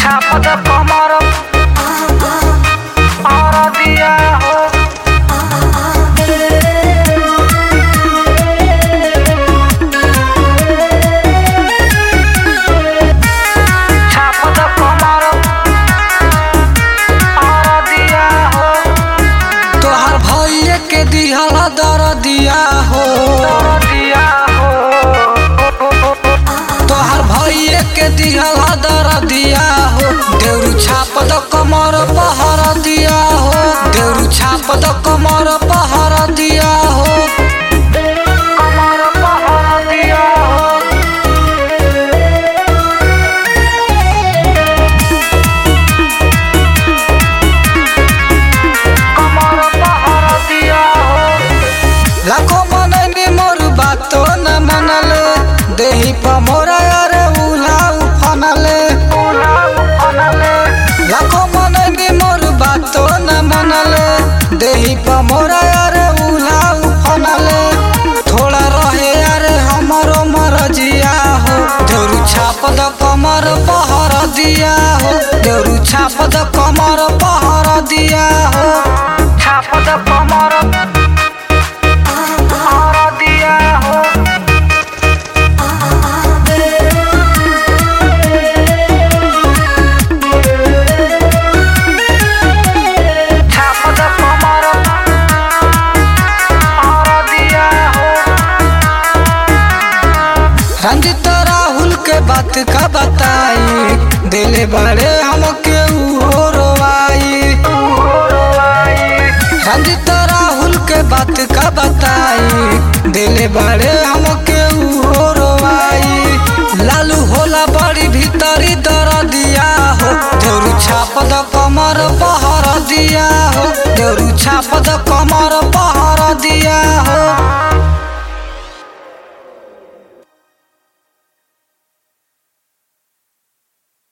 छापद कमर और दिया हो छापद कमर और दिया हो तोहर भैया के दिहल दर दिया हो तोहर भैया के दिहल दर दिया हो देउरू छापद कमर पहर दिया हो देउरू छापद कमर पहर दिया हो कमर पहर दिया हो कमर पहर दिया हो लाखो मननी मोर बातो न मनले देही पर मोरा अरे उला उफनले लाखो मननी मोर बातो न मनले देही पर मोरा अरे उला उफनले थोड़ा रहे अरे हमारो मरजिया हो देउरू छापद कमर पहर दिया हो देउरू छापद कमर पहर दिया हो छापद कमर और दिया हो छापद कमर और दिया हो रंजित राहुल के बात का बताई दिले बड़े हमके उहो रोवाई रंजित राहुल के बात का बताई दिले बड़े हमके उहो रोवाई लालू होला बड़ी भीतरी दर दिया हो देउरू छापद कमर पहर दिया हो देउरू छापद कमर पहर दिया हो।